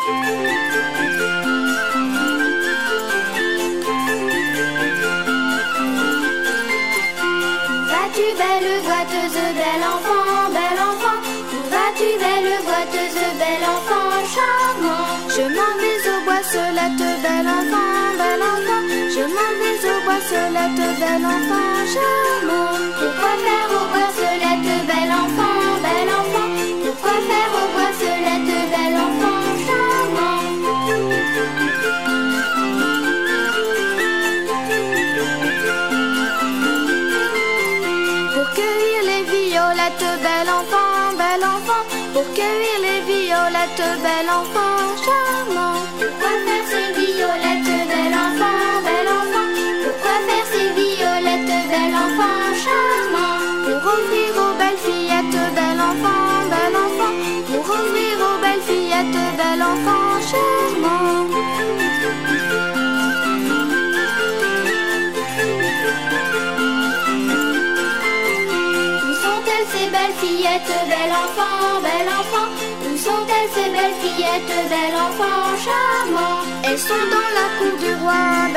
Vas-tu, belle boiteuse, bel enfant, bel enfant? Où vas-tu, belle boiteuse, bel enfant charmant? Je m'en vais au bois Solette, bel enfant, bel enfant. Je m'en vais au bois Solette, bel enfant charmant. Pourquoi faire au bois Solette, bel enfant, bel enfant? Pourquoi faire au bois Solette, bel enfant charmant? Pour cueillir les violettes, bel enfant, bel enfant. Pour cueillir les violettes, bel enfant charmant. Pourquoi faire ces violettes, bel enfant, bel enfant? Pourquoi faire ces violettes, bel enfant charmant? Pour offrir aux belles fillettes, bel enfant, bel enfant. Pour offrir aux belles fillettes, bel enfant charmant. Où sont-elles ces belles fillettes, bel enfant, bel enfant? Où sont-elles ces belles fillettes, bel enfant charmant? Elles sont dans la cour du roi,